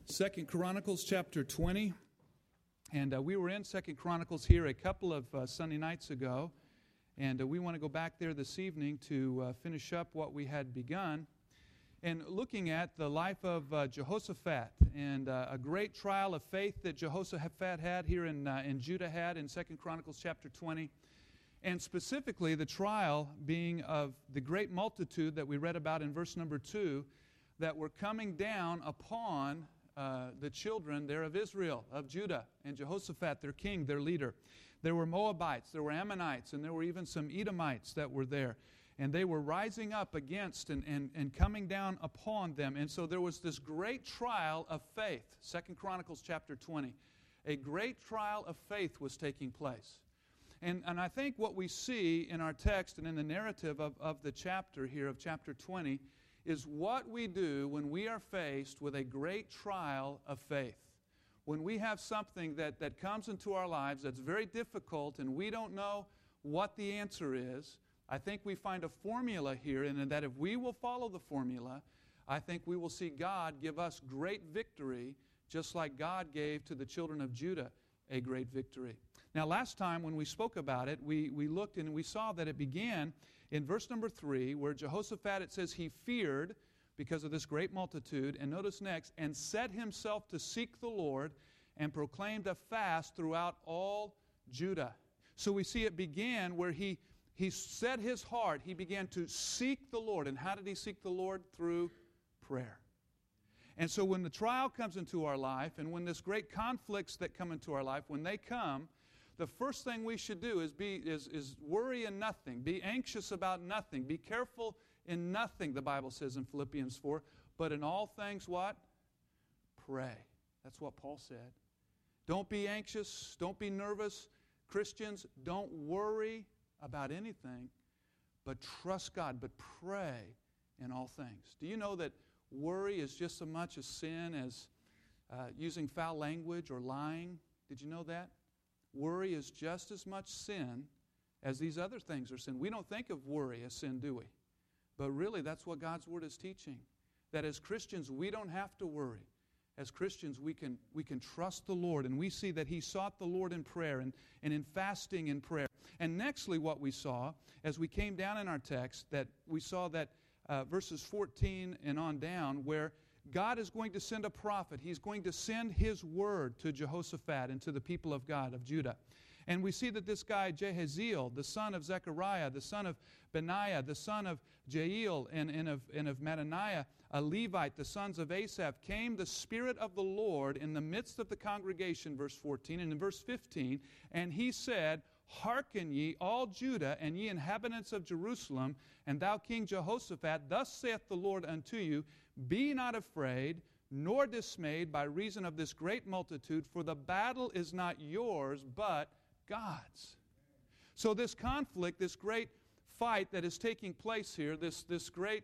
Second Chronicles chapter 20, and we were in Second Chronicles here a couple of Sunday nights ago, and we want to go back there this evening to finish up what we had begun, and looking at the life of Jehoshaphat, and a great trial of faith that Jehoshaphat had here in Judah had in Second Chronicles chapter 20, and specifically the trial being of the great multitude that we read about in verse number 2 that were coming down upon the children there of Israel, of Judah, and Jehoshaphat, their king, their leader. There were Moabites, there were Ammonites, and there were even some Edomites that were there. And they were rising up against and coming down upon them. And so there was this great trial of faith. 2 Chronicles chapter 20. A great trial of faith was taking place. And I think what we see in our text and in the narrative of the chapter here, of chapter 20, is what we do when we are faced with a great trial of faith. When we have something that comes into our lives that's very difficult and we don't know what the answer is, I think we find a formula here, and that if we will follow the formula, I think we will see God give us great victory, just like God gave to the children of Judah a great victory. Now, last time when we spoke about it, we looked and we saw that it began in verse number 3, where Jehoshaphat, it says, he feared because of this great multitude, and notice next, and set himself to seek the Lord and proclaimed a fast throughout all Judah. So we see it began where he set his heart, he began to seek the Lord. And how did he seek the Lord? Through prayer. And so when the trial comes into our life, and when this great conflicts that come into our life, when they come, the first thing we should do is worry in nothing, be anxious about nothing, be careful in nothing, the Bible says in Philippians 4, but in all things what? Pray. That's what Paul said. Don't be anxious, don't be nervous. Christians, don't worry about anything, but trust God, but pray in all things. Do you know that worry is just as much a sin as using foul language or lying? Did you know that? Worry is just as much sin as these other things are sin. We don't think of worry as sin, do we? But really, that's what God's Word is teaching. That as Christians, we don't have to worry. As Christians, we can trust the Lord. And we see that he sought the Lord in prayer and in fasting in prayer. And nextly, what we saw, as we came down in our text, that we saw that verses 14 and on down, where God is going to send a prophet. He's going to send his word to Jehoshaphat and to the people of God, of Judah. And we see that this guy, Jehaziel, the son of Zechariah, the son of Benaiah, the son of Jael, and of Mattaniah, a Levite, the sons of Asaph, came the Spirit of the Lord in the midst of the congregation, verse 14, and in verse 15, and he said, Hearken ye, all Judah, and ye inhabitants of Jerusalem, and thou King Jehoshaphat, thus saith the Lord unto you, Be not afraid, nor dismayed by reason of this great multitude, for the battle is not yours, but God's. So this conflict, this great fight that is taking place here, this great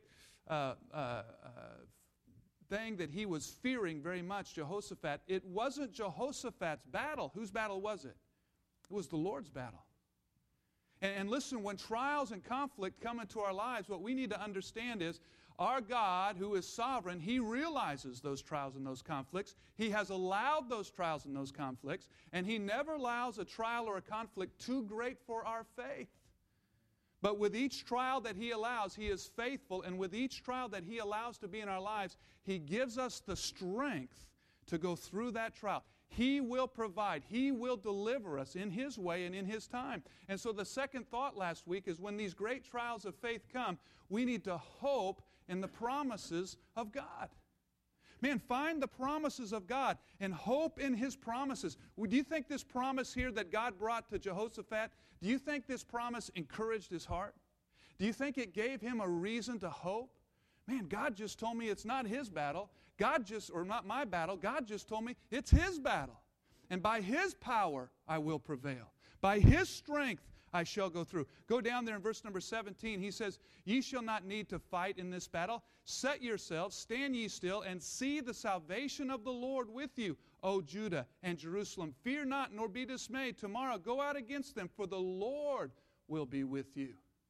thing that he was fearing very much, Jehoshaphat, it wasn't Jehoshaphat's battle. Whose battle was it? It was the Lord's battle. And listen, when trials and conflict come into our lives, what we need to understand is our God, who is sovereign, he realizes those trials and those conflicts. He has allowed those trials and those conflicts, and he never allows a trial or a conflict too great for our faith. But with each trial that he allows, he is faithful, and with each trial that he allows to be in our lives, he gives us the strength to go through that trial. He will provide. He will deliver us in his way and in his time. And so the second thought last week is when these great trials of faith come, we need to hope in the promises of God. Man, find the promises of God and hope in his promises. Do you think this promise here that God brought to Jehoshaphat, do you think this promise encouraged his heart? Do you think it gave him a reason to hope? Man, God just told me it's not his battle. Or not my battle. God just told me it's his battle. And by his power I will prevail. By his strength I shall go through. Go down there in verse number 17. He says, Ye shall not need to fight in this battle. Set yourselves, stand ye still, and see the salvation of the Lord with you, O Judah and Jerusalem. Fear not, nor be dismayed. Tomorrow go out against them, for the Lord will be with you.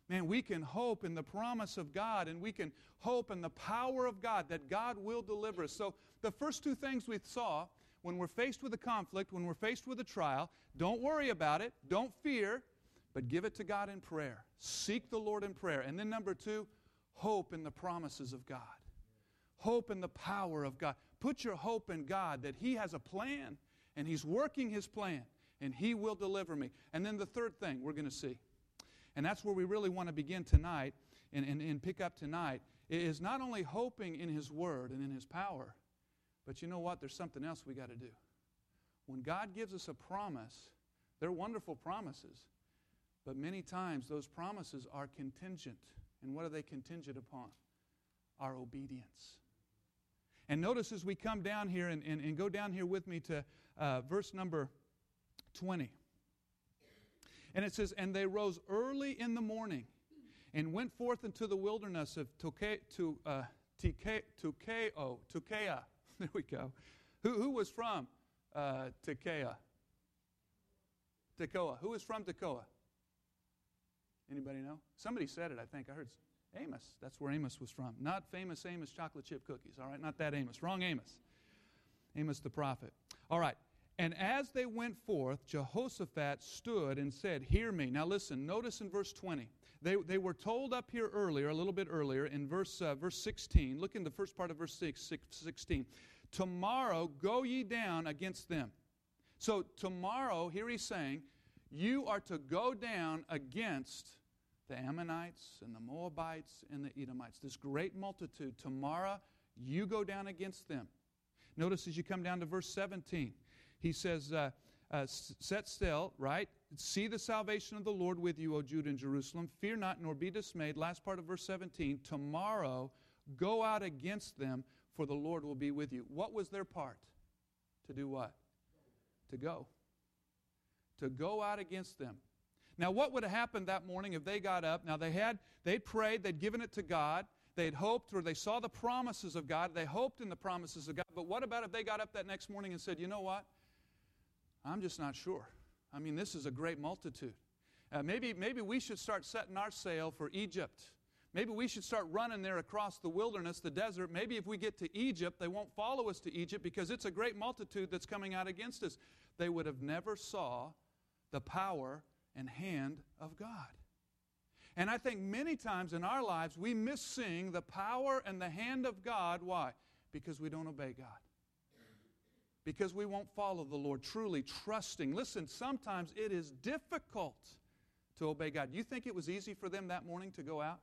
Man, we can hope in the promise of God, and we can hope in the power of God that God will deliver us. So the first two things we saw, when we're faced with a conflict, when we're faced with a trial, don't worry about it, don't fear, but give it to God in prayer. Seek the Lord in prayer. And then number two, hope in the promises of God. Hope in the power of God. Put your hope in God that He has a plan, and He's working His plan, and He will deliver me. And then the third thing we're going to see, and that's where we really want to begin tonight and pick up tonight, is not only hoping in His Word and in His power, but you know what? There's something else we got to do. When God gives us a promise, they're wonderful promises, but many times those promises are contingent. And what are they contingent upon? Our obedience. And notice as we come down here and go down here with me to verse number 20. And it says, and they rose early in the morning and went forth into the wilderness of Tekoa. There we go. Who was from Tekoa? Tekoa. Who was from Tekoa? Anybody know? Somebody said it, I think. I heard Amos. That's where Amos was from. Not famous Amos chocolate chip cookies. All right, not that Amos. Wrong Amos. Amos the prophet. All right. And as they went forth, Jehoshaphat stood and said, hear me. Now listen, notice in verse 20. They were told up here earlier, a little bit earlier, in verse 16. Look in the first part of verse 16. Tomorrow go ye down against them. So tomorrow, here he's saying, you are to go down against the Ammonites and the Moabites and the Edomites. This great multitude. Tomorrow, you go down against them. Notice as you come down to verse 17. He says, set still, right? See the salvation of the Lord with you, O Judah and Jerusalem. Fear not, nor be dismayed. Last part of verse 17. Tomorrow, go out against them, for the Lord will be with you. What was their part? To do what? To go. To go out against them. Now, what would have happened that morning if they got up? Now, they'd prayed, they'd given it to God. They'd hoped, or they saw the promises of God. They hoped in the promises of God. But what about if they got up that next morning and said, you know what? I'm just not sure. I mean, this is a great multitude. Maybe we should start setting our sail for Egypt. Maybe we should start running there across the wilderness, the desert. Maybe if we get to Egypt, they won't follow us to Egypt because it's a great multitude that's coming out against us. They would have never saw the power and hand of God. And I think many times in our lives, we miss seeing the power and the hand of God. Why? Because we don't obey God. Because we won't follow the Lord, truly trusting. Listen, sometimes it is difficult to obey God. Do you think it was easy for them that morning to go out?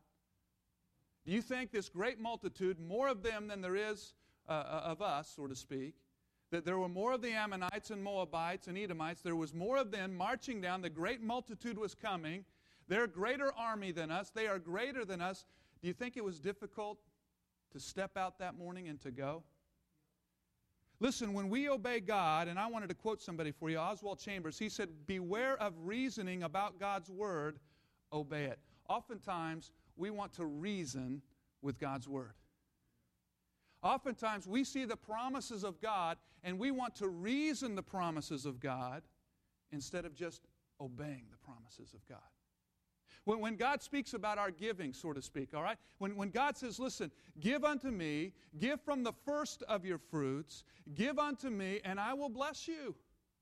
Do you think this great multitude, more of them than there is of us, so to speak, that there were more of the Ammonites and Moabites and Edomites, there was more of them marching down, the great multitude was coming, they're a greater army than us, they are greater than us. Do you think it was difficult to step out that morning and to go? Listen, when we obey God, and I wanted to quote somebody for you, Oswald Chambers, he said, beware of reasoning about God's Word, obey it. Oftentimes, we want to reason with God's Word. Oftentimes, we see the promises of God, and we want to reason the promises of God instead of just obeying the promises of God. When God speaks about our giving, so to speak, all right? When God says, listen, give unto me, give from the first of your fruits, give unto me, and I will bless you.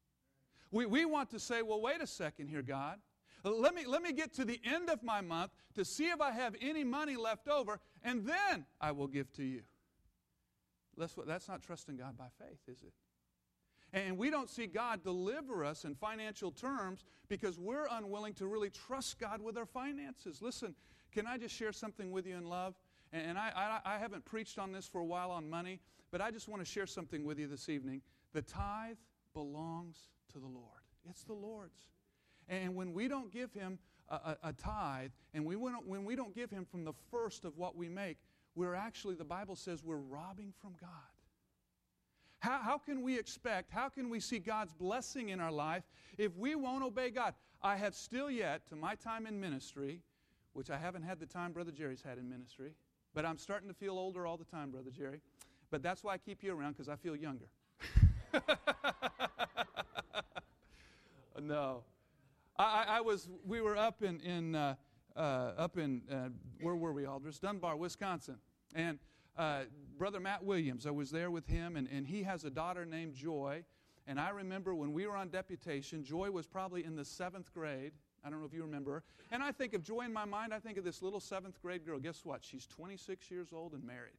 We want to say, well, wait a second here, God. Let me get to the end of my month to see if I have any money left over, and then I will give to you. That's not trusting God by faith, is it? And we don't see God deliver us in financial terms because we're unwilling to really trust God with our finances. Listen, can I just share something with you in love? And I haven't preached on this for a while on money, but I just want to share something with you this evening. The tithe belongs to the Lord. It's the Lord's. And when we don't give Him a tithe, and when we don't give Him from the first of what we make, we're actually, the Bible says, we're robbing from God. How can we expect, how can we see God's blessing in our life if we won't obey God? I have still yet, to my time in ministry, which I haven't had the time Brother Jerry's had in ministry, but I'm starting to feel older all the time, Brother Jerry. But that's why I keep you around, because I feel younger. No. We were up in up in, where were we, Aldris? Dunbar, Wisconsin. And Brother Matt Williams, I was there with him, and he has a daughter named Joy. And I remember when we were on deputation, Joy was probably in the 7th grade. I don't know if you remember her. And I think of Joy in my mind, I think of this little 7th grade girl. Guess what? She's 26 years old and married.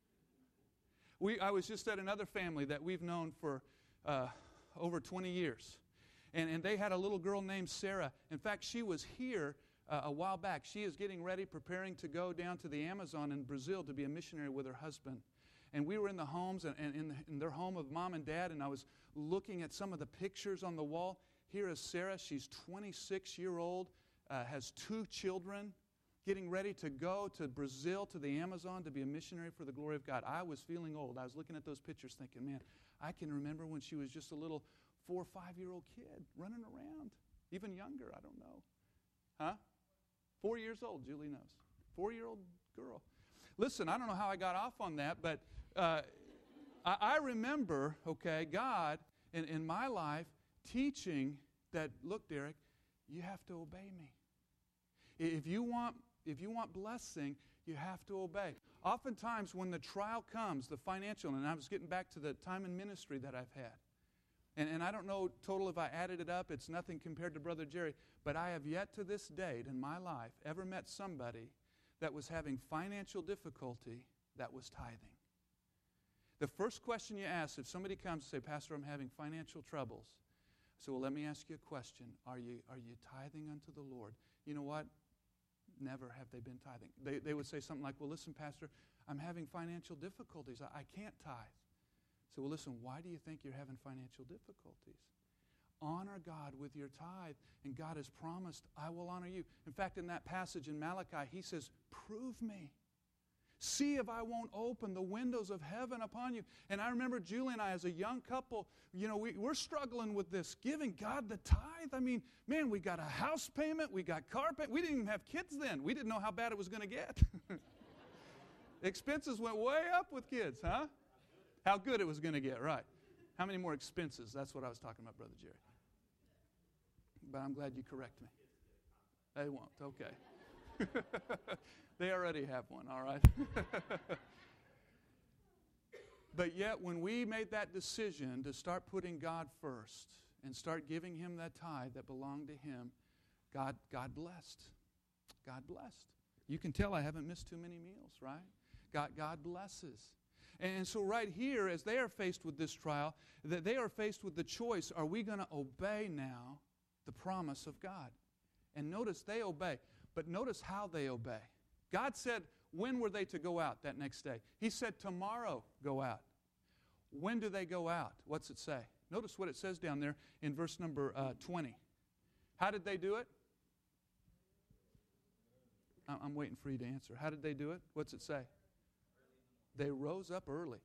I was just at another family that we've known for over 20 years. And they had a little girl named Sarah. In fact, she was here a while back. She is getting ready, preparing to go down to the Amazon in Brazil to be a missionary with her husband. And we were in the homes, and in their home of mom and dad, and I was looking at some of the pictures on the wall. Here is Sarah. She's 26-year-old, has 2 children, getting ready to go to Brazil, to the Amazon, to be a missionary for the glory of God. I was feeling old. I was looking at those pictures thinking, man, I can remember when she was just a little 4 or 5-year-old kid running around. Even younger, I don't know. Huh? 4 years old, Julie knows. 4-year-old girl. Listen, I don't know how I got off on that, but I remember, okay, God in my life teaching that, look, Derek, you have to obey me. If you want blessing, you have to obey. Oftentimes when the trial comes, the financial, and I was getting back to the time in ministry that I've had, and I don't know total if I added it up, it's nothing compared to Brother Jerry, but I have yet to this date in my life ever met somebody that was having financial difficulty that was tithing. The first question you ask if somebody comes and say, Pastor, I'm having financial troubles. So, well, let me ask you a question. Are you tithing unto the Lord? You know what? Never have they been tithing. They would say something like, well, listen, Pastor, I'm having financial difficulties. I can't tithe. So, well, listen, why do you think you're having financial difficulties? Honor God with your tithe, and God has promised, I will honor you. In fact, in that passage in Malachi, he says, prove me. See if I won't open the windows of heaven upon you. And I remember Julie and I, as a young couple, we're struggling with this, giving God the tithe. I mean, man, we got a house payment, we got car payment. We didn't even have kids then. We didn't know how bad it was going to get. Expenses went way up with kids, huh? How good it was going to get, right. How many more expenses? That's what I was talking about, Brother Jerry. But I'm glad you correct me. They won't, okay. They already have one, all right? But yet, when we made that decision to start putting God first and start giving Him that tithe that belonged to Him, God blessed. God blessed. You can tell I haven't missed too many meals, right? God blesses. And so right here, as they are faced with this trial, that they are faced with the choice, are we going to obey now the promise of God? And notice they obey. But notice how they obey. God said, when were they to go out that next day? He said, tomorrow go out. When do they go out? What's it say? Notice what it says down there in verse number 20. How did they do it? I'm waiting for you to answer. How did they do it? What's it say? They rose up early.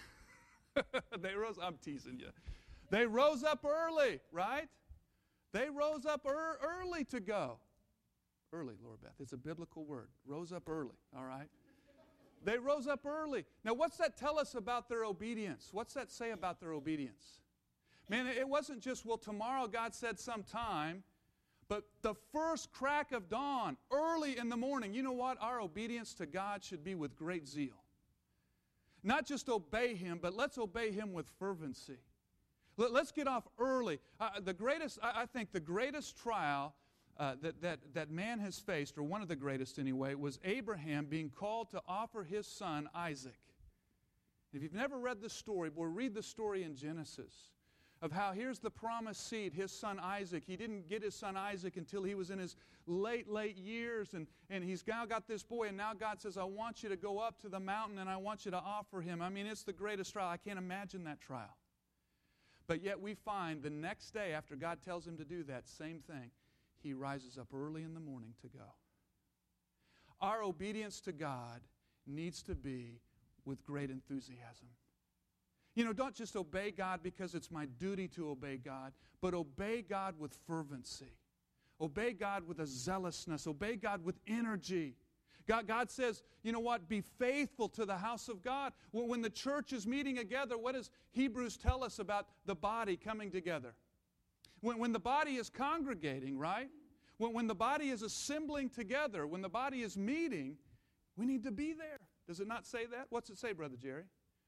I'm teasing you. They rose up early, right? They rose up early to go. Early, Laura Beth. It's a biblical word. Rose up early, all right? They rose up early. Now, what's that tell us about their obedience? What's that say about their obedience? Man, it wasn't just, well, tomorrow God said sometime, but the first crack of dawn, early in the morning. You know what? Our obedience to God should be with great zeal. Not just obey Him, but let's obey Him with fervency. Let's get off early. I think the greatest trial that man has faced, or one of the greatest anyway, was Abraham being called to offer his son Isaac. If you've never read the story, boy, read the story in Genesis of how here's the promised seed, his son Isaac. He didn't get his son Isaac until he was in his late years, and he's now got this boy, and now God says, I want you to go up to the mountain and I want you to offer him. I mean, it's the greatest trial. I can't imagine that trial. But yet we find the next day after God tells him to do that same thing, he rises up early in the morning to go. Our obedience to God needs to be with great enthusiasm. Don't just obey God because it's my duty to obey God, but obey God with fervency. Obey God with a zealousness. Obey God with energy. God says, you know what? Be faithful to the house of God. When the church is meeting together, what does Hebrews tell us about the body coming together? When the body is congregating, right? When the body is assembling together, when the body is meeting, we need to be there. Does it not say that? What's it say, Brother Jerry?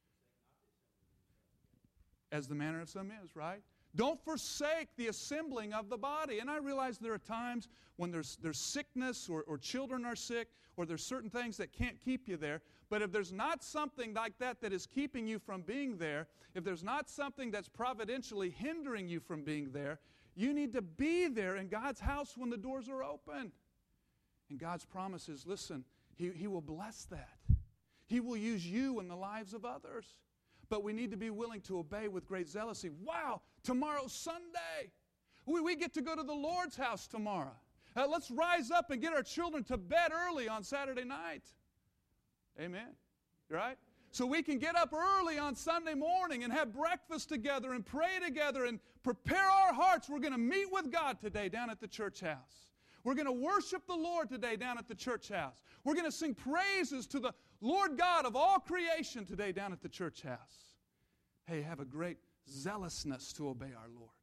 As the manner of some is, right? Don't forsake the assembling of the body. And I realize there are times when there's sickness or children are sick or there's certain things that can't keep you there. But if there's not something like that that is keeping you from being there, if there's not something that's providentially hindering you from being there, you need to be there in God's house when the doors are open. And God's promise is, listen, He will bless that. He will use you in the lives of others. But we need to be willing to obey with great zealousy. Wow, tomorrow's Sunday. We get to go to the Lord's house tomorrow. Let's rise up and get our children to bed early on Saturday night. Amen. Right? So we can get up early on Sunday morning and have breakfast together and pray together and prepare our hearts. We're going to meet with God today down at the church house. We're going to worship the Lord today down at the church house. We're going to sing praises to the Lord God of all creation today down at the church house. Hey, have a great zealousness to obey our Lord.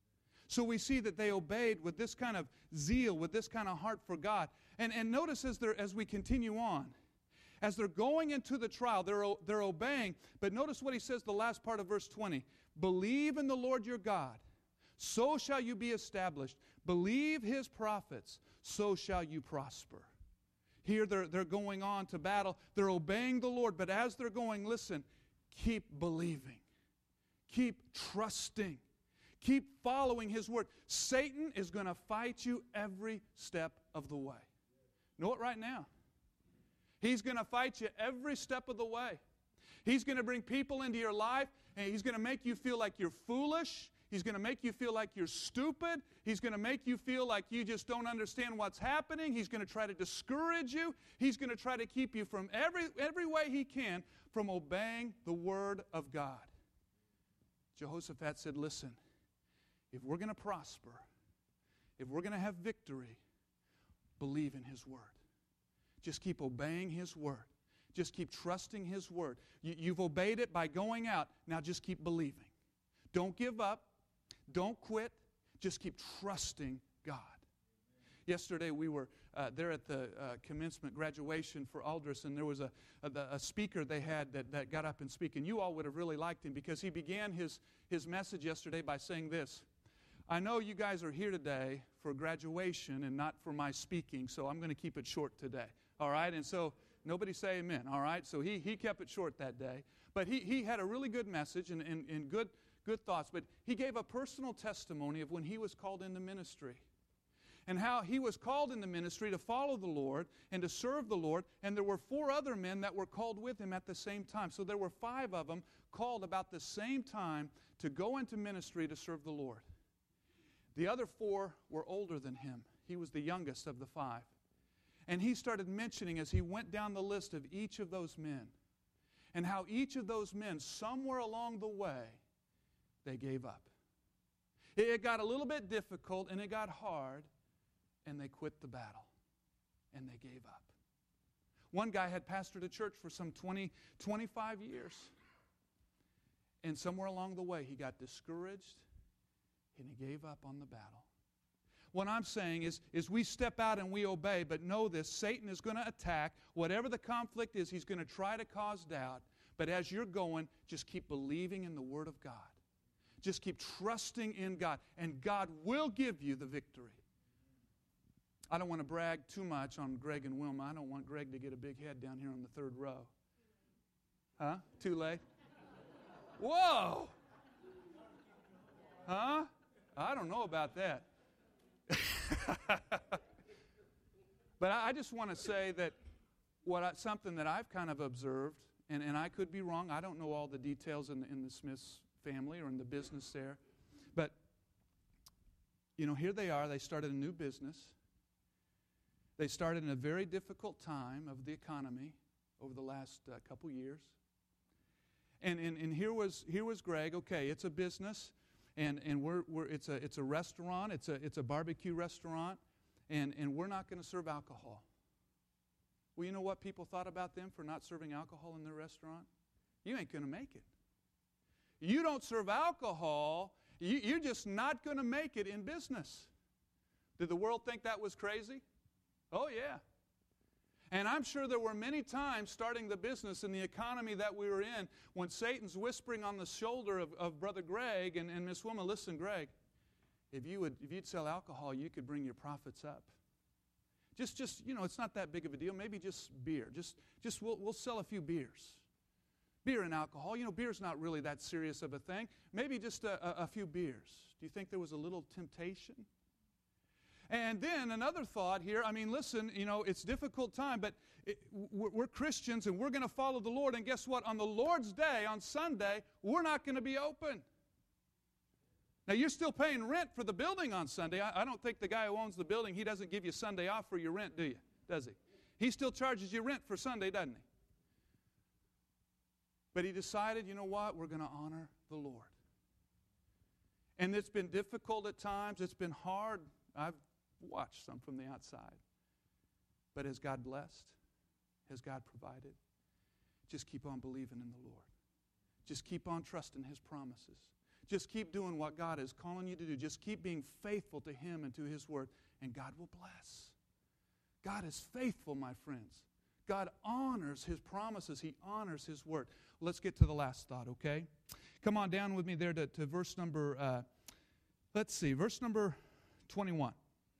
So we see that they obeyed with this kind of zeal, with this kind of heart for God. And notice as we continue on, as they're going into the trial, they're obeying. But notice what he says, the last part of verse 20. Believe in the Lord your God, so shall you be established. Believe His prophets, so shall you prosper. Here they're going on to battle. They're obeying the Lord. But as they're going, listen, keep believing. Keep trusting. Keep following His word. Satan is going to fight you every step of the way. Know it right now. He's going to fight you every step of the way. He's going to bring people into your life, and he's going to make you feel like you're foolish. He's going to make you feel like you're stupid. He's going to make you feel like you just don't understand what's happening. He's going to try to discourage you. He's going to try to keep you from every way he can from obeying the word of God. Jehoshaphat said, listen, if we're going to prosper, if we're going to have victory, believe in His word. Just keep obeying His word. Just keep trusting His word. You've obeyed it by going out. Now just keep believing. Don't give up. Don't quit. Just keep trusting God. Yesterday we were there at the commencement graduation for Aldris, and there was a speaker they had that got up and speak. And you all would have really liked him because he began his message yesterday by saying this. I know you guys are here today for graduation and not for my speaking, so I'm going to keep it short today. All right? And so nobody say amen. All right? So he kept it short that day. But he had a really good message and good thoughts. But he gave a personal testimony of when he was called into ministry. And how he was called in the ministry to follow the Lord and to serve the Lord. And there were 4 other men that were called with him at the same time. So there were 5 of them called about the same time to go into ministry to serve the Lord. The other 4 were older than him. He was the youngest of the 5. And he started mentioning as he went down the list of each of those men and how each of those men, somewhere along the way, they gave up. It got a little bit difficult and it got hard. And they quit the battle. And they gave up. One guy had pastored a church for some 20, 25 years. And somewhere along the way, he got discouraged and he gave up on the battle. What I'm saying is we step out and we obey, but know this, Satan is going to attack. Whatever the conflict is, he's going to try to cause doubt. But as you're going, just keep believing in the Word of God. Just keep trusting in God, and God will give you the victory. I don't want to brag too much on Greg and Wilma. I don't want Greg to get a big head down here on the 3rd row. Huh? Too late? Whoa! Huh? I don't know about that. But I just want to say that something that I've kind of observed, and I could be wrong. I don't know all the details in the Smiths family or in the business there. But, here they are. They started a new business. They started in a very difficult time of the economy over the last couple years. And here was Greg. Okay, it's a business, and it's a restaurant. It's a barbecue restaurant, and we're not going to serve alcohol. Well, you know what people thought about them for not serving alcohol in their restaurant? You ain't going to make it. You don't serve alcohol, you're just not going to make it in business. Did the world think that was crazy? Oh, yeah. And I'm sure there were many times starting the business in the economy that we were in when Satan's whispering on the shoulder of Brother Greg and Miss Wilma, listen, Greg, if you'd sell alcohol, you could bring your profits up. Just it's not that big of a deal. Maybe just beer. We'll sell a few beers. Beer and alcohol. Beer's not really that serious of a thing. Maybe just a few beers. Do you think there was a little temptation? And then another thought here, listen, it's a difficult time, but we're Christians and we're going to follow the Lord. And guess what? On the Lord's Day, on Sunday, we're not going to be open. Now, you're still paying rent for the building on Sunday. I don't think the guy who owns the building, he doesn't give you Sunday off for your rent, do you? Does he? He still charges you rent for Sunday, doesn't he? But he decided, you know what? We're going to honor the Lord. And it's been difficult at times. It's been hard. I've watched some from the outside. But has God blessed? Has God provided? Just keep on believing in the Lord. Just keep on trusting His promises. Just keep doing what God is calling you to do. Just keep being faithful to Him and to His Word, and God will bless. God is faithful, my friends. God honors His promises. He honors His Word. Let's get to the last thought, okay? Come on down with me there to verse number, verse number 21.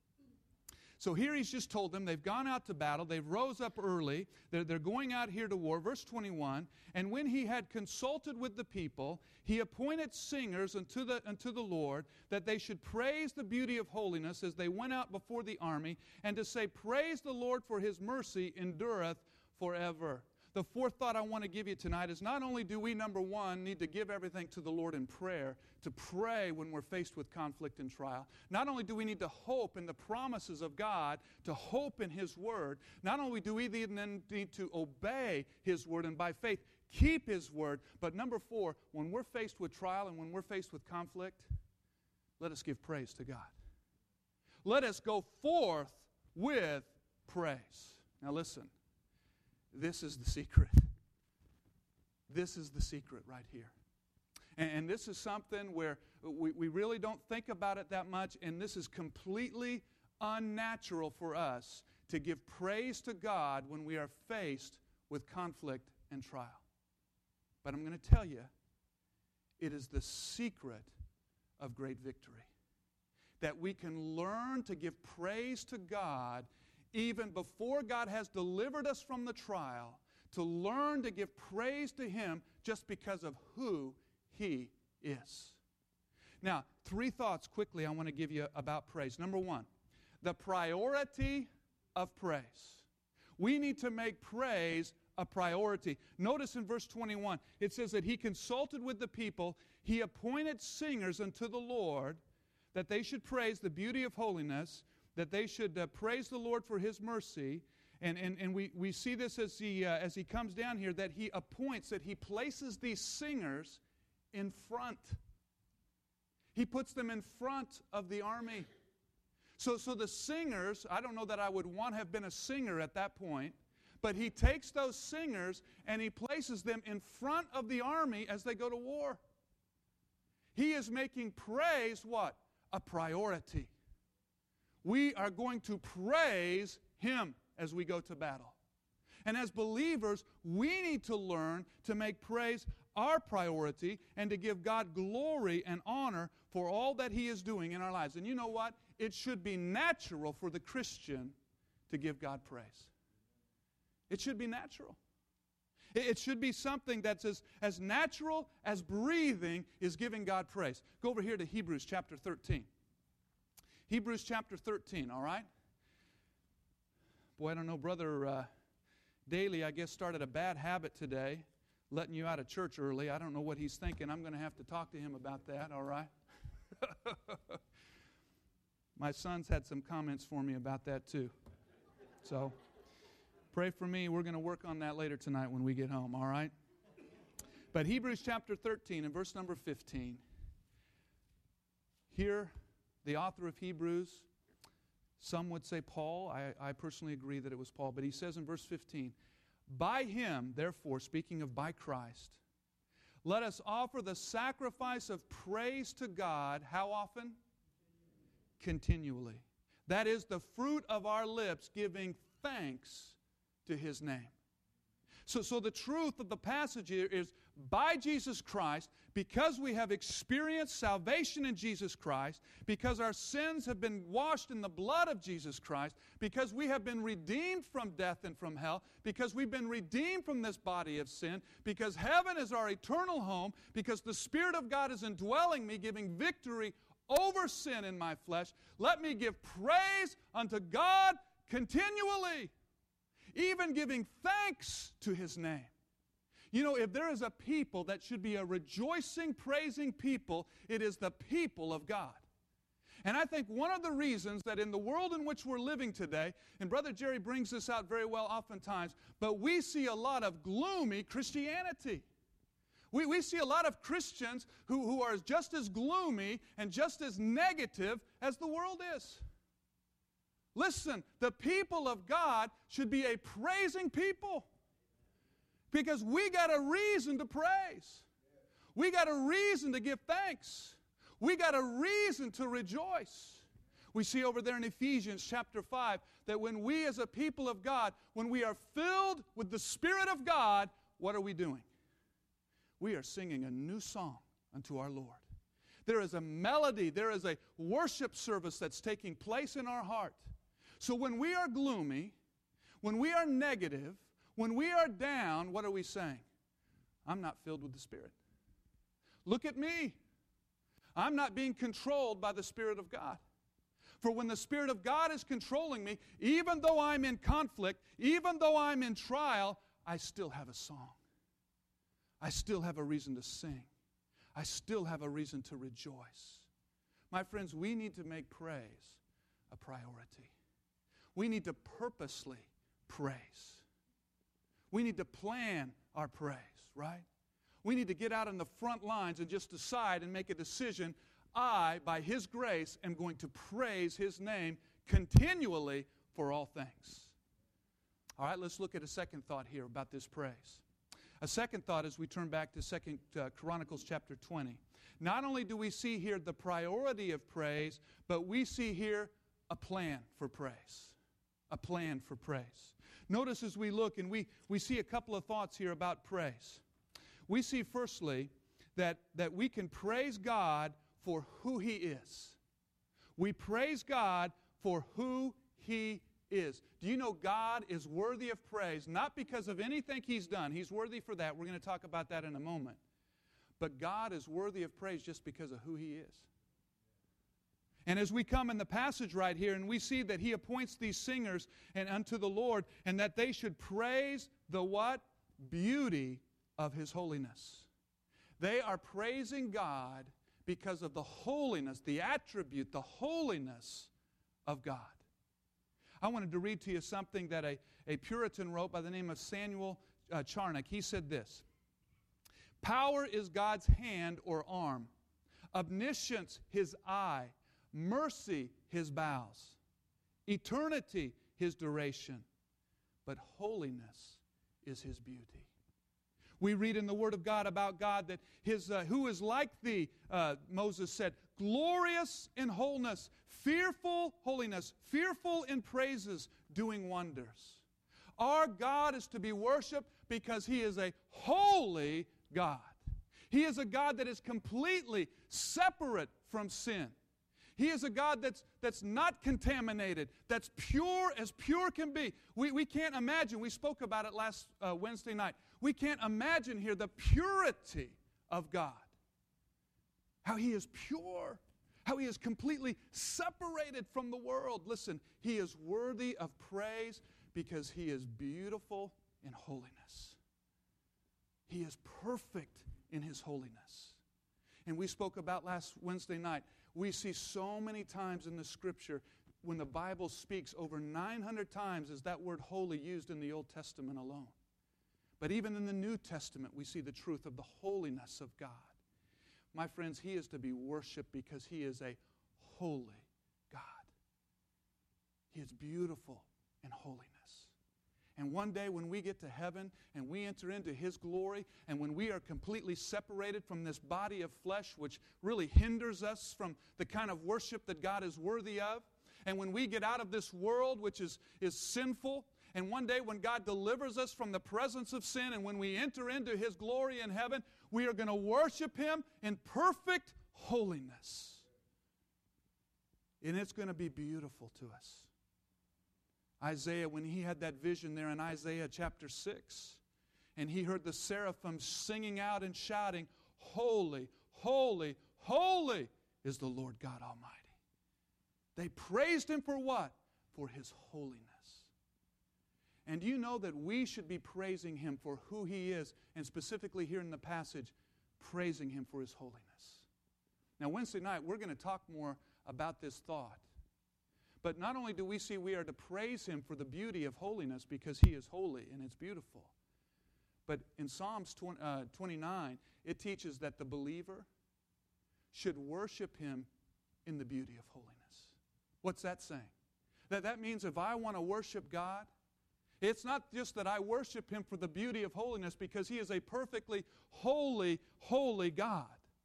So here he's just told them they've gone out to battle. They've rose up early. They're going out here to war. Verse 21, and when he had consulted with the people, he appointed singers unto the Lord, that they should praise the beauty of holiness as they went out before the army, and to say, praise the Lord, for His mercy endureth forever. The fourth thought I want to give you tonight is not only do we, number one, need to give everything to the Lord in prayer, to pray when we're faced with conflict and trial. Not only do we need to hope in the promises of God, to hope in His Word, not only do we then need to obey His Word and by faith keep His Word, but number four, when we're faced with trial and when we're faced with conflict, let us give praise to God. Let us go forth with praise. Now listen. This is the secret. This is the secret right here. And this is something where we really don't think about it that much, and this is completely unnatural for us to give praise to God when we are faced with conflict and trial. But I'm going to tell you, it is the secret of great victory. That we can learn to give praise to God even before God has delivered us from the trial, to learn to give praise to Him just because of who He is. Now, three thoughts quickly I want to give you about praise. Number one, the priority of praise. We need to make praise a priority. Notice in verse 21, it says that He consulted with the people. He appointed singers unto the Lord, that they should praise the beauty of holiness, that they should praise the Lord for His mercy. And we see this as he comes down here, that He appoints, that He places these singers in front. He puts them in front of the army. So the singers, I don't know that I would want to have been a singer at that point, but He takes those singers and He places them in front of the army as they go to war. He is making praise what? A priority. We are going to praise Him as we go to battle. And as believers, we need to learn to make praise our priority and to give God glory and honor for all that He is doing in our lives. And you know what? It should be natural for the Christian to give God praise. It should be natural. It should be something that's as natural as breathing is giving God praise. Go over here to Hebrews chapter 13. Hebrews chapter 13, all right? Boy, I don't know, Brother Daly, I guess, started a bad habit today, letting you out of church early. I don't know what he's thinking. I'm going to have to talk to him about that, all right? My son's had some comments for me about that too. So, pray for me. We're going to work on that later tonight when we get home, all right? But Hebrews chapter 13 and verse number 15. Here, the author of Hebrews, some would say Paul. I personally agree that it was Paul. But he says in verse 15, by Him, therefore, speaking of by Christ, let us offer the sacrifice of praise to God. How often? Continually. That is the fruit of our lips giving thanks to His name. So the truth of the passage here is, by Jesus Christ, because we have experienced salvation in Jesus Christ, because our sins have been washed in the blood of Jesus Christ, because we have been redeemed from death and from hell, because we've been redeemed from this body of sin, because heaven is our eternal home, because the Spirit of God is indwelling me, giving victory over sin in my flesh, let me give praise unto God continually, even giving thanks to His name. You know, if there is a people that should be a rejoicing, praising people, it is the people of God. And I think one of the reasons that in the world in which we're living today, and Brother Jerry brings this out very well oftentimes, but we see a lot of gloomy Christianity. We see a lot of Christians who are just as gloomy and just as negative as the world is. Listen, the people of God should be a praising people. Because we got a reason to praise. We got a reason to give thanks. We got a reason to rejoice. We see over there in Ephesians chapter 5 that when we as a people of God, when we are filled with the Spirit of God, what are we doing? We are singing a new song unto our Lord. There is a melody, there is a worship service that's taking place in our heart. So when we are gloomy, when we are negative, when we are down, what are we saying? I'm not filled with the Spirit. Look at me. I'm not being controlled by the Spirit of God. For when the Spirit of God is controlling me, even though I'm in conflict, even though I'm in trial, I still have a song. I still have a reason to sing. I still have a reason to rejoice. My friends, we need to make praise a priority. We need to purposely praise. We need to plan our praise, right? We need to get out on the front lines and just decide and make a decision. I, by His grace, am going to praise His name continually for all things. All right, let's look at a second thought here about this praise. A second thought as we turn back to 2 Chronicles chapter 20. Not only do we see here the priority of praise, but we see here a plan for praise. A plan for praise. Notice as we look, and we see a couple of thoughts here about praise. We see firstly that we can praise God for who He is. We praise God for who He is. Do you know God is worthy of praise, not because of anything He's done. He's worthy for that. We're going to talk about that in a moment. But God is worthy of praise just because of who He is. And as we come in the passage right here, and we see that He appoints these singers and unto the Lord, and that they should praise the what? Beauty of His holiness. They are praising God because of the holiness, the attribute, the holiness of God. I wanted to read to you something that a Puritan wrote by the name of Samuel Charnock. He said this: power is God's hand or arm, omniscience His eye, mercy His bowels, eternity His duration, but holiness is His beauty. We read in the Word of God about God that His who is like thee, Moses said, glorious in wholeness, fearful holiness, fearful in praises, doing wonders. Our God is to be worshiped because He is a holy God. He is a God that is completely separate from sin. He is a God that's not contaminated, that's pure as pure can be. We can't imagine, we spoke about it last Wednesday night, we can't imagine here the purity of God. How He is pure, how He is completely separated from the world. Listen, He is worthy of praise because He is beautiful in holiness. He is perfect in His holiness. And we spoke about last Wednesday night, we see so many times in the Scripture when the Bible speaks, over 900 times is that word holy used in the Old Testament alone. But even in the New Testament, we see the truth of the holiness of God. My friends, He is to be worshiped because He is a holy God. He is beautiful in holiness. And one day when we get to heaven and we enter into His glory, and when we are completely separated from this body of flesh, which really hinders us from the kind of worship that God is worthy of, And when we get out of this world, which is sinful, and one day when God delivers us from the presence of sin, and when we enter into His glory in heaven, we are going to worship Him in perfect holiness. And it's going to be beautiful to us. Isaiah, when he had that vision there in Isaiah chapter 6, and he heard the seraphim singing out and shouting, "Holy, holy, holy is the Lord God Almighty." They praised Him for what? For His holiness. And do you know that we should be praising Him for who He is, and specifically here in the passage, praising Him for His holiness? Now, Wednesday night, we're going to talk more about this thought. But not only do we see we are to praise Him for the beauty of holiness because He is holy and it's beautiful, but in Psalms 29, it teaches that the believer should worship Him in the beauty of holiness. What's that saying? That means if I want to worship God, it's not just that I worship Him for the beauty of holiness because He is a perfectly holy, holy God.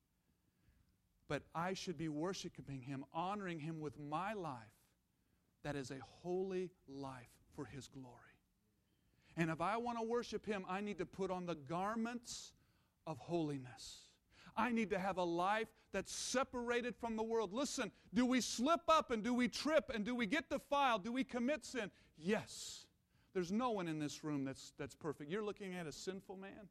But I should be worshiping Him, honoring Him with my life. That is a holy life for His glory. And if I want to worship Him, I need to put on the garments of holiness. I need to have a life that's separated from the world. Listen, do we slip up and do we trip and do we get defiled? Do we commit sin? Yes. There's no one in this room that's perfect. You're looking at a sinful man.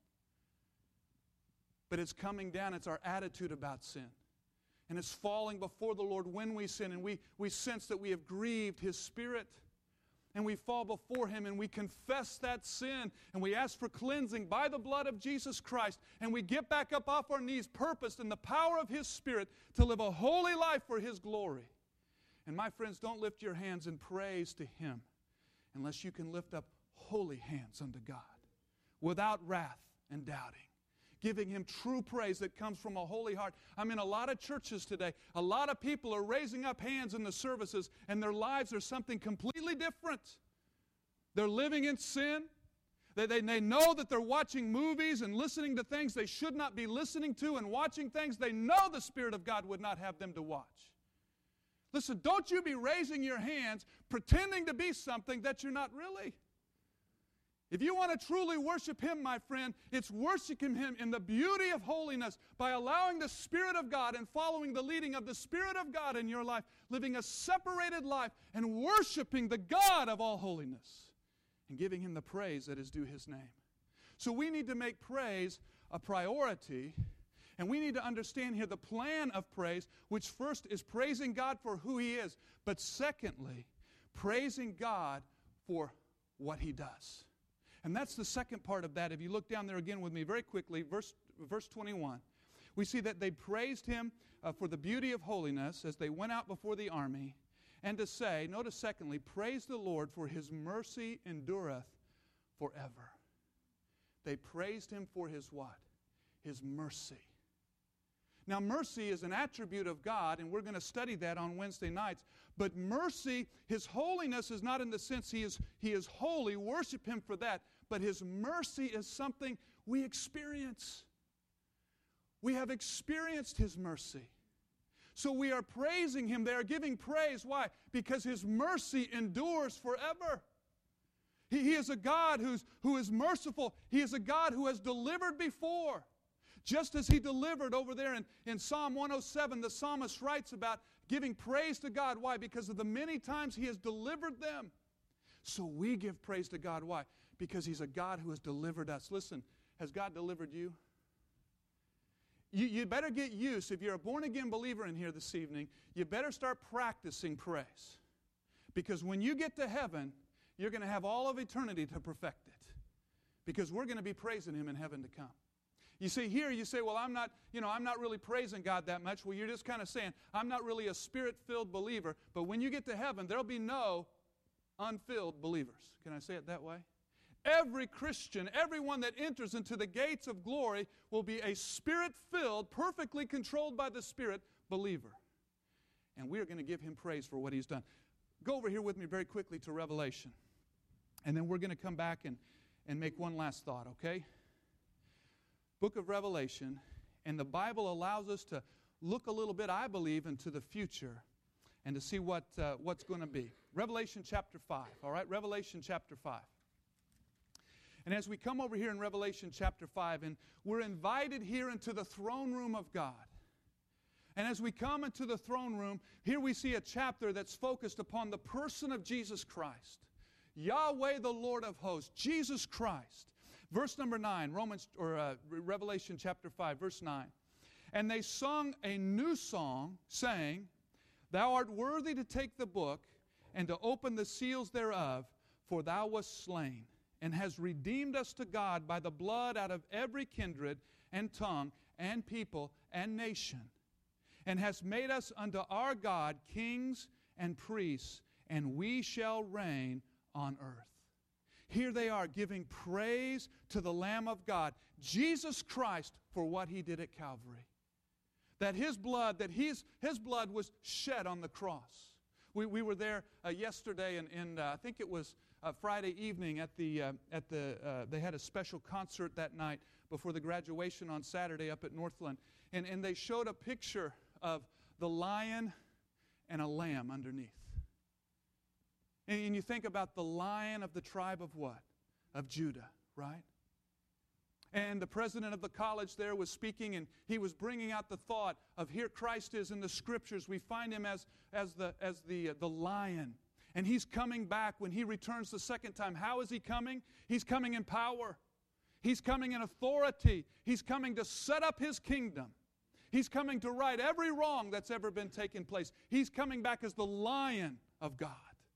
But it's coming down. It's our attitude about sin. And it's falling before the Lord when we sin. And we sense that we have grieved His Spirit. And we fall before Him and we confess that sin. And we ask for cleansing by the blood of Jesus Christ. And we get back up off our knees, purposed in the power of His Spirit to live a holy life for His glory. And my friends, don't lift your hands in praise to Him unless you can lift up holy hands unto God without wrath and doubting, giving Him true praise that comes from a holy heart. I'm in a lot of churches today. A lot of people are raising up hands in the services, and their lives are something completely different. They're living in sin. They know that they're watching movies and listening to things they should not be listening to and watching things they know the Spirit of God would not have them to watch. Listen, don't you be raising your hands pretending to be something that you're not really. If you want to truly worship Him, my friend, it's worshiping Him in the beauty of holiness by allowing the Spirit of God and following the leading of the Spirit of God in your life, living a separated life and worshiping the God of all holiness and giving Him the praise that is due His name. So we need to make praise a priority, and we need to understand here the plan of praise, which first is praising God for who He is, but secondly, praising God for what He does. And that's the second part of that. If you look down there again with me very quickly, verse 21, we see that they praised Him for the beauty of holiness as they went out before the army, and to say, notice secondly, praise the Lord for His mercy endureth forever. They praised Him for His what? His mercy. Now, mercy is an attribute of God, and we're going to study that on Wednesday nights. But mercy, His holiness is not in the sense He is holy. Worship Him for that. But His mercy is something we experience. We have experienced His mercy. So we are praising Him. They are giving praise. Why? Because His mercy endures forever. He is a God who is merciful. He is a God who has delivered before. Just as He delivered over there in Psalm 107, the psalmist writes about giving praise to God. Why? Because of the many times He has delivered them. So we give praise to God. Why? Because He's a God who has delivered us. Listen, has God delivered you? You better get used, if you're a born-again believer in here this evening, you better start practicing praise. Because when you get to heaven, you're going to have all of eternity to perfect it. Because we're going to be praising Him in heaven to come. You see, here you say, well, I'm not really praising God that much. Well, you're just kind of saying, I'm not really a Spirit-filled believer. But when you get to heaven, there'll be no unfilled believers. Can I say it that way? Every Christian, everyone that enters into the gates of glory will be a Spirit-filled, perfectly controlled by the Spirit believer. And we are going to give Him praise for what He's done. Go over here with me very quickly to Revelation. And then we're going to come back and make one last thought, okay? Book of Revelation, and the Bible allows us to look a little bit, I believe, into the future and to see what's going to be. Revelation chapter 5, all right? Revelation chapter 5. And as we come over here in Revelation chapter 5, and we're invited here into the throne room of God. And as we come into the throne room, here we see a chapter that's focused upon the person of Jesus Christ. Yahweh, the Lord of hosts, Jesus Christ. Verse number 9, Revelation chapter 5, verse 9. And they sung a new song, saying, Thou art worthy to take the book and to open the seals thereof, for thou wast slain, and hast redeemed us to God by the blood out of every kindred and tongue and people and nation, and hast made us unto our God kings and priests, and we shall reign on earth. Here they are giving praise to the Lamb of God, Jesus Christ, for what He did at Calvary. That His blood was shed on the cross. We were there yesterday, and I think it was Friday evening they had a special concert that night before the graduation on Saturday up at Northland, and they showed a picture of the lion and a lamb underneath. And you think about the lion of the tribe of what? Of Judah, right? And the president of the college there was speaking, and he was bringing out the thought of here Christ is in the Scriptures. We find Him as the lion. And He's coming back when He returns the second time. How is He coming? He's coming in power. He's coming in authority. He's coming to set up His kingdom. He's coming to right every wrong that's ever been taking place. He's coming back as the Lion of God.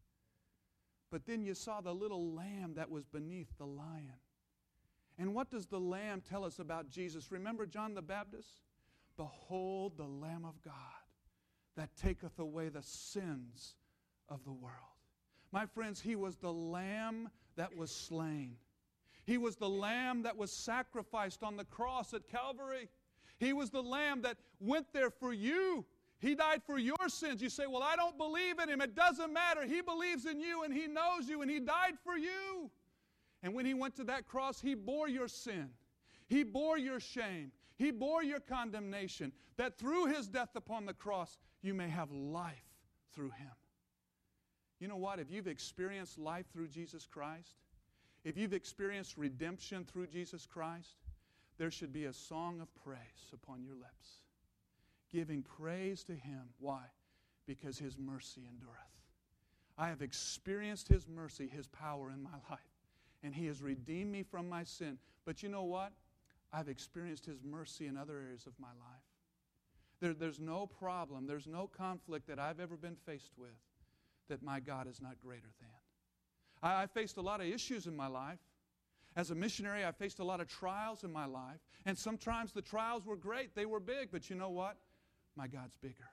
But then you saw the little lamb that was beneath the lion. And what does the lamb tell us about Jesus? Remember John the Baptist? Behold the Lamb of God that taketh away the sins of the world. My friends, He was the lamb that was slain. He was the lamb that was sacrificed on the cross at Calvary. He was the lamb that went there for you. He died for your sins. You say, well, I don't believe in Him. It doesn't matter. He believes in you, and He knows you, and He died for you. And when He went to that cross, He bore your sin. He bore your shame. He bore your condemnation, that through His death upon the cross, you may have life through Him. You know what? If you've experienced life through Jesus Christ, if you've experienced redemption through Jesus Christ, there should be a song of praise upon your lips, giving praise to Him. Why? Because His mercy endureth. I have experienced His mercy, His power in my life, and He has redeemed me from my sin. But you know what? I've experienced His mercy in other areas of my life. There's no problem, there's no conflict that I've ever been faced with that my God is not greater than. I faced a lot of issues in my life. As a missionary, I faced a lot of trials in my life. And sometimes the trials were great. They were big. But you know what? My God's bigger.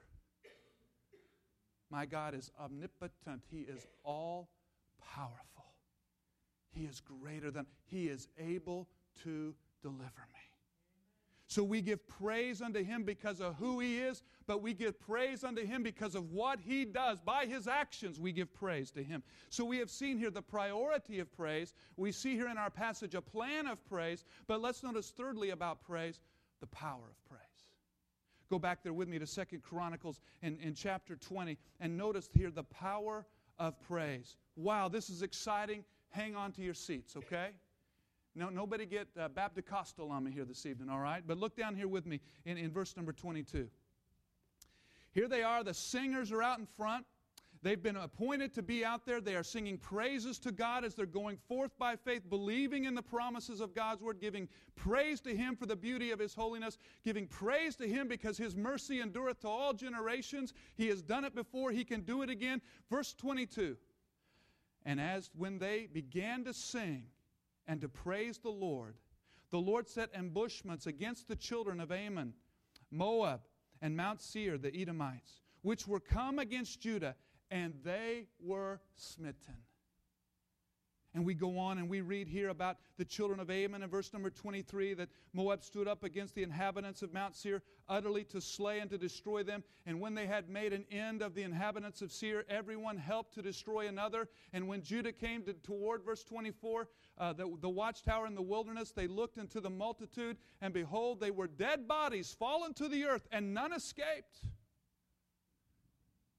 My God is omnipotent. He is all-powerful. He is greater than. He is able to deliver me. So we give praise unto Him because of who He is, but we give praise unto Him because of what He does. By His actions, we give praise to Him. So we have seen here the priority of praise. We see here in our passage a plan of praise, but let's notice thirdly about praise, the power of praise. Go back there with me to 2 Chronicles in chapter 20, and notice here the power of praise. Wow, this is exciting. Hang on to your seats, okay? No, nobody get Baptist-costal on me here this evening, all right? But look down here with me in verse number 22. Here they are. The singers are out in front. They've been appointed to be out there. They are singing praises to God as they're going forth by faith, believing in the promises of God's Word, giving praise to Him for the beauty of His holiness, giving praise to Him because His mercy endureth to all generations. He has done it before. He can do it again. Verse 22. And as when they began to sing and to praise the Lord set ambushments against the children of Ammon, Moab, and Mount Seir, the Edomites, which were come against Judah, and they were smitten. And we go on and we read here about the children of Ammon in verse number 23, that Moab stood up against the inhabitants of Mount Seir, utterly to slay and to destroy them. And when they had made an end of the inhabitants of Seir, everyone helped to destroy another. And when Judah came toward verse 24, the watchtower in the wilderness, they looked into the multitude, and behold, they were dead bodies fallen to the earth, and none escaped.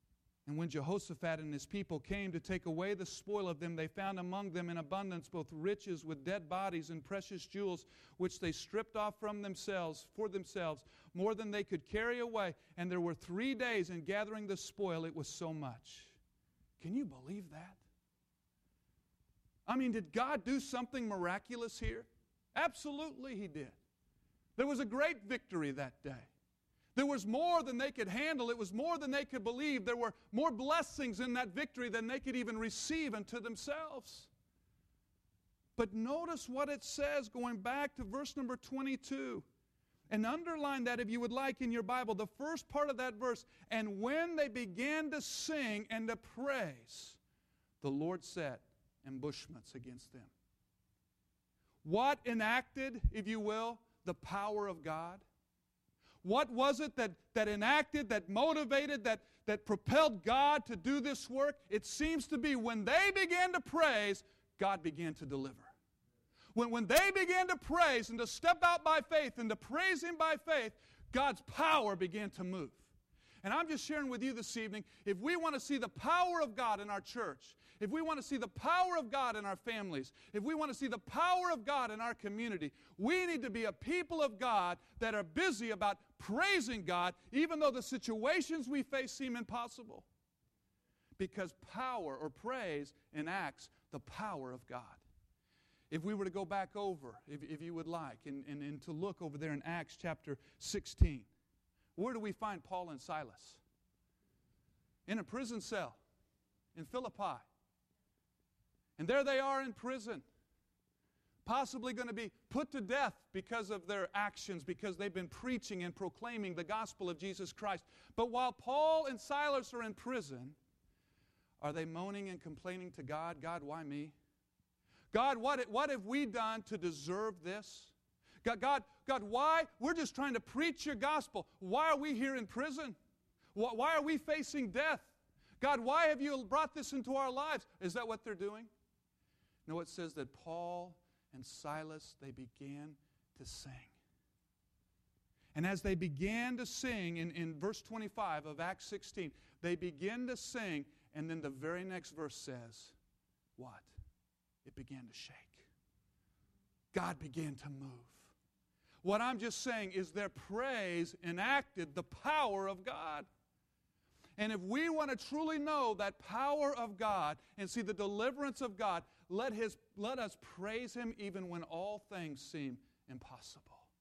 And when Jehoshaphat and his people came to take away the spoil of them, they found among them in abundance both riches with dead bodies and precious jewels, which they stripped off for themselves, more than they could carry away. And there were 3 days in gathering the spoil. It was so much. Can you believe that? I mean, did God do something miraculous here? Absolutely He did. There was a great victory that day. There was more than they could handle. It was more than they could believe. There were more blessings in that victory than they could even receive unto themselves. But notice what it says going back to verse number 22. And underline that if you would like in your Bible. The first part of that verse. And when they began to sing and to praise, the Lord set ambushments against them. What enacted, if you will, the power of God? What was it that enacted, that motivated, that propelled God to do this work? It seems to be when they began to praise, God began to deliver. When they began to praise and to step out by faith and to praise Him by faith, God's power began to move. And I'm just sharing with you this evening, if we want to see the power of God in our church, if we want to see the power of God in our families, if we want to see the power of God in our community, we need to be a people of God that are busy about praising God, even though the situations we face seem impossible. Because power or praise enacts the power of God. If we were to go back over, if you would like, and to look over there in Acts chapter 16, where do we find Paul and Silas? In a prison cell in Philippi. And there they are in prison, possibly going to be put to death because of their actions, because they've been preaching and proclaiming the gospel of Jesus Christ. But while Paul and Silas are in prison, are they moaning and complaining to God? God, why me? God, what have we done to deserve this? God, why? We're just trying to preach your gospel. Why are we here in prison? Why are we facing death? God, why have you brought this into our lives? Is that what they're doing? No, it says that Paul and Silas, they began to sing. And as they began to sing, in verse 25 of Acts 16, they begin to sing, and then the very next verse says, what? It began to shake. God began to move. What I'm just saying is their praise enacted the power of God. And if we want to truly know that power of God and see the deliverance of God, let us praise Him even when all things seem impossible.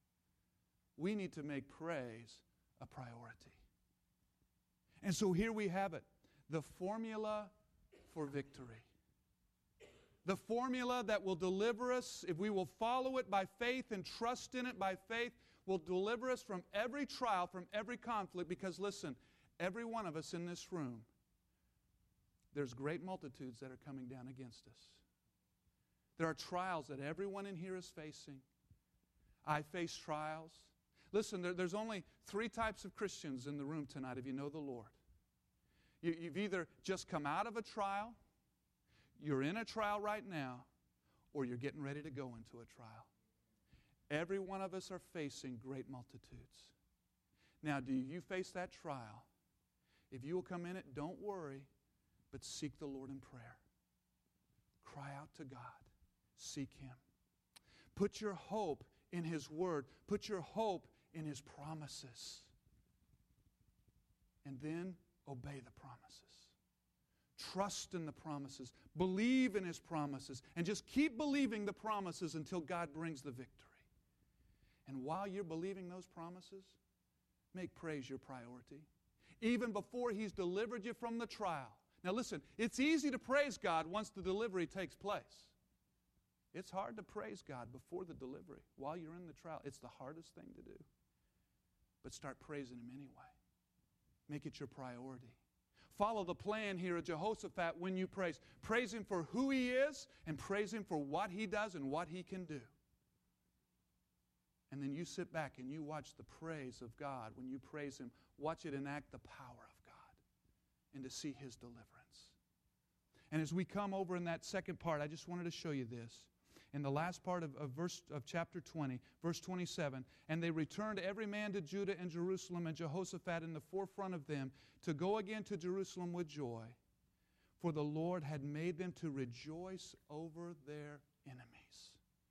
We need to make praise a priority. And so here we have it, the formula for victory. The formula that will deliver us, if we will follow it by faith and trust in it by faith, will deliver us from every trial, from every conflict. Because listen, every one of us in this room, there's great multitudes that are coming down against us. There are trials that everyone in here is facing. I face trials. Listen, there's only 3 types of Christians in the room tonight if you know the Lord. You've either just come out of a trial, you're in a trial right now, or you're getting ready to go into a trial. Every one of us are facing great multitudes. Now, do you face that trial? If you will come in it, don't worry, but seek the Lord in prayer. Cry out to God. Seek Him. Put your hope in His Word. Put your hope in His promises. And then obey the promises. Trust in the promises. Believe in His promises. And just keep believing the promises until God brings the victory. And while you're believing those promises, make praise your priority. Even before He's delivered you from the trial. Now listen, it's easy to praise God once the delivery takes place. It's hard to praise God before the delivery. While you're in the trial, it's the hardest thing to do. But start praising Him anyway. Make it your priority. Follow the plan here of Jehoshaphat when you praise. Praise Him for who He is and praise Him for what He does and what He can do. And then you sit back and you watch the praise of God. When you praise Him, watch it enact the power of God and to see His deliverance. And as we come over in that second part, I just wanted to show you this. in the last part of chapter 20, verse 27, and they returned every man to Judah and Jerusalem, and Jehoshaphat in the forefront of them, to go again to Jerusalem with joy, for the Lord had made them to rejoice over their enemies.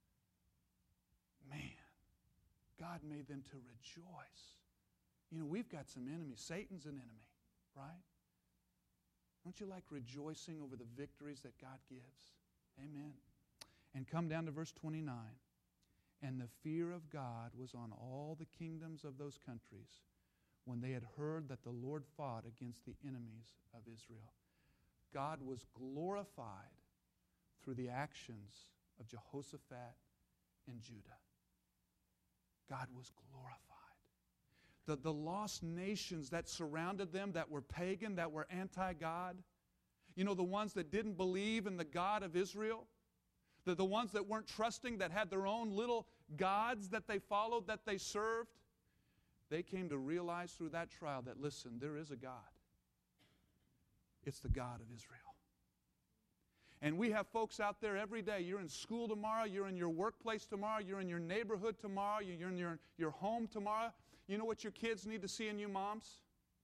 Man, God made them to rejoice. You know, we've got some enemies. Satan's an enemy, right? Don't you like rejoicing over the victories that God gives? Amen. And come down to verse 29. And the fear of God was on all the kingdoms of those countries when they had heard that the Lord fought against the enemies of Israel. God was glorified through the actions of Jehoshaphat and Judah. God was glorified. The lost nations that surrounded them, that were pagan, that were anti-God, you know, the ones that didn't believe in the God of Israel, the ones that weren't trusting, that had their own little gods that they followed, that they served, they came to realize through that trial that, listen, there is a God. It's the God of Israel. And we have folks out there every day. You're in school tomorrow. You're in your workplace tomorrow. You're in your neighborhood tomorrow. You're in your home tomorrow. You know what your kids need to see in you, moms?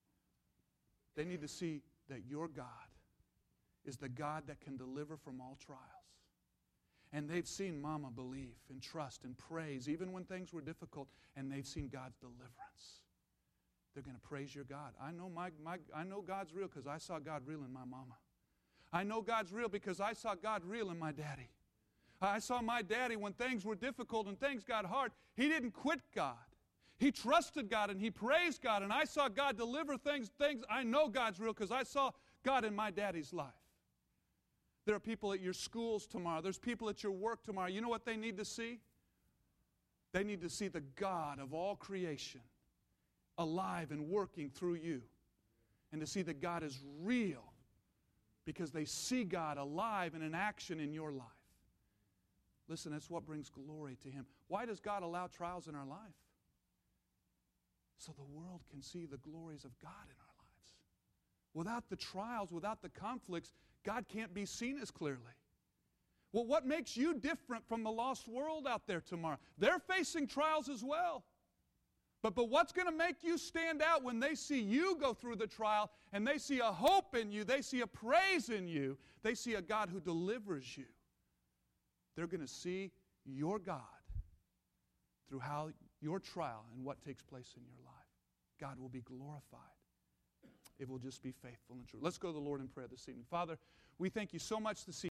They need to see that your God is the God that can deliver from all trials. And they've seen mama believe and trust and praise even when things were difficult, and they've seen God's deliverance. They're going to praise your God. I know God's real because I saw God real in my mama. I know God's real because I saw God real in my daddy. I saw my daddy when things were difficult and things got hard. He didn't quit God. He trusted God and he praised God, and I saw God deliver things. I know God's real because I saw God in my daddy's life. There are people at your schools tomorrow. There's people at your work tomorrow. You know what they need to see? They need to see the God of all creation alive and working through you, and to see that God is real because they see God alive and in action in your life. Listen, that's what brings glory to Him. Why does God allow trials in our life? So the world can see the glories of God in our lives. Without the trials, without the conflicts, God can't be seen as clearly. Well, what makes you different from the lost world out there tomorrow? They're facing trials as well. But what's going to make you stand out when they see you go through the trial and they see a hope in you, they see a praise in you, they see a God who delivers you? They're going to see your God through how your trial and what takes place in your life. God will be glorified. It will just be faithful and true. Let's go to the Lord in prayer this evening. Father, we thank you so much this evening.